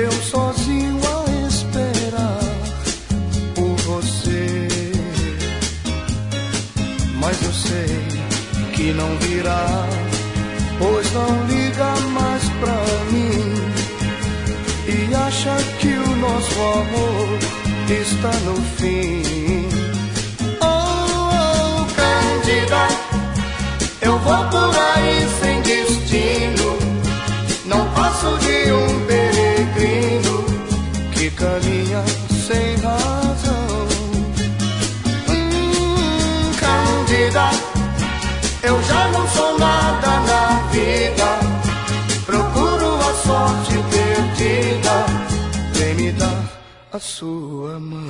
eu sozinho a esperar por você. Mas eu sei que não virá, pois não liga mais pra mim e acha que o nosso amor está no fim. Oh, Cândida, eu vou por aí sem destino, não passo de um peregrino que caminha sem razão. Cândida, eu já não sou nada na vida, procuro a sorte perdida, vem me dar a sua mão.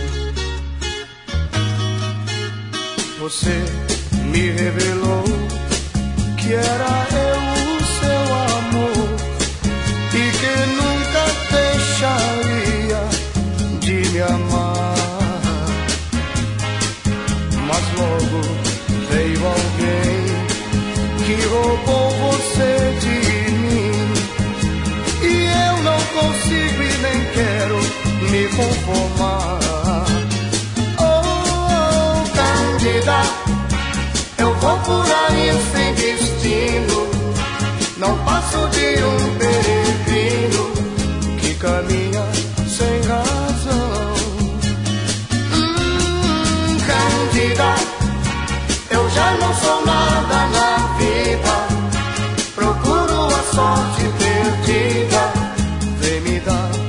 Você me revelou que era eu o seu amor e que nunca deixaria de me amar. Mas logo veio alguém que roubou você de mim e eu não consigo e nem quero me conformar. Oh, Cândida, eu vou por aí sem destino, não passo de um peregrino que caminha sem razão. Cândida, eu já não sou nada na vida, procuro a sorte perdida, vem me dar